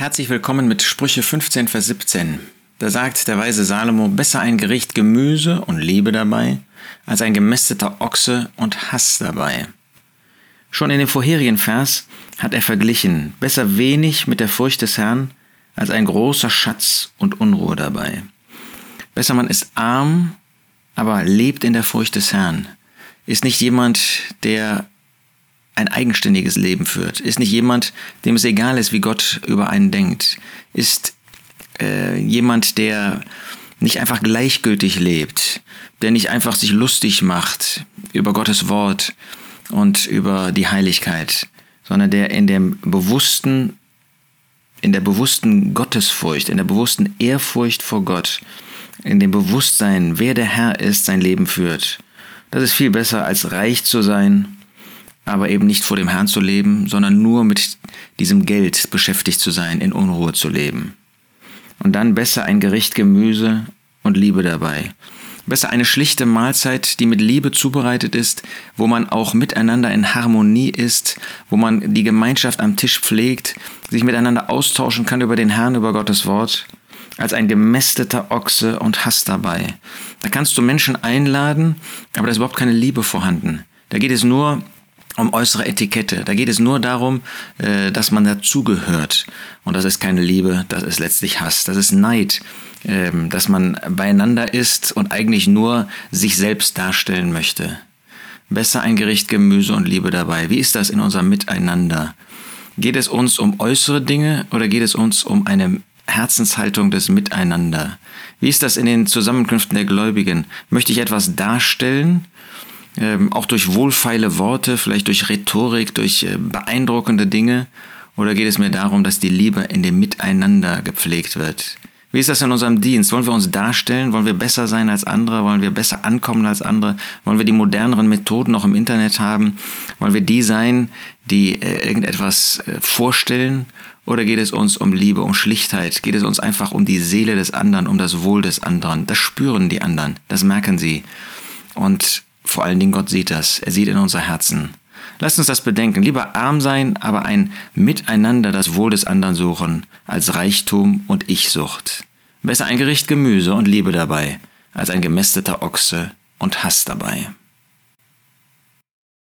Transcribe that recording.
Herzlich willkommen mit Sprüche 15, Vers 17. Da sagt der weise Salomo, besser ein Gericht Gemüse und Liebe dabei, als ein gemästeter Ochse und Hass dabei. Schon in dem vorherigen Vers hat er verglichen, besser wenig mit der Furcht des Herrn, als ein großer Schatz und Unruhe dabei. Besser man ist arm, aber lebt in der Furcht des Herrn. Ist nicht jemand, der ein eigenständiges Leben führt, ist nicht jemand, dem es egal ist, wie Gott über einen denkt, ist jemand, der nicht einfach gleichgültig lebt, der nicht einfach sich lustig macht über Gottes Wort und über die Heiligkeit, sondern der in der bewussten Gottesfurcht, in der bewussten Ehrfurcht vor Gott, in dem Bewusstsein, wer der Herr ist, sein Leben führt. Das ist viel besser, als reich zu sein, aber eben nicht vor dem Herrn zu leben, sondern nur mit diesem Geld beschäftigt zu sein, in Unruhe zu leben. Und dann besser ein Gericht Gemüse und Liebe dabei. Besser eine schlichte Mahlzeit, die mit Liebe zubereitet ist, wo man auch miteinander in Harmonie ist, wo man die Gemeinschaft am Tisch pflegt, sich miteinander austauschen kann über den Herrn, über Gottes Wort, als ein gemästeter Ochse und Hass dabei. Da kannst du Menschen einladen, aber da ist überhaupt keine Liebe vorhanden. Da geht es nur um äußere Etikette. Da geht es nur darum, dass man dazugehört. Und das ist keine Liebe, das ist letztlich Hass. Das ist Neid, dass man beieinander ist und eigentlich nur sich selbst darstellen möchte. Besser ein Gericht Gemüse und Liebe dabei. Wie ist das in unserem Miteinander? Geht es uns um äußere Dinge oder geht es uns um eine Herzenshaltung des Miteinander? Wie ist das in den Zusammenkünften der Gläubigen? Möchte ich etwas darstellen? Auch durch wohlfeile Worte, vielleicht durch Rhetorik, durch beeindruckende Dinge? Oder geht es mir darum, dass die Liebe in dem Miteinander gepflegt wird? Wie ist das in unserem Dienst? Wollen wir uns darstellen? Wollen wir besser sein als andere? Wollen wir besser ankommen als andere? Wollen wir die moderneren Methoden noch im Internet haben? Wollen wir die sein, die irgendetwas vorstellen? Oder geht es uns um Liebe, um Schlichtheit? Geht es uns einfach um die Seele des anderen, um das Wohl des anderen? Das spüren die anderen, das merken sie. Und vor allen Dingen Gott sieht das. Er sieht in unser Herzen. Lasst uns das bedenken. Lieber arm sein, aber ein Miteinander das Wohl des anderen suchen, als Reichtum und Ich-Sucht. Besser ein Gericht Gemüse und Liebe dabei, als ein gemästeter Ochse und Hass dabei.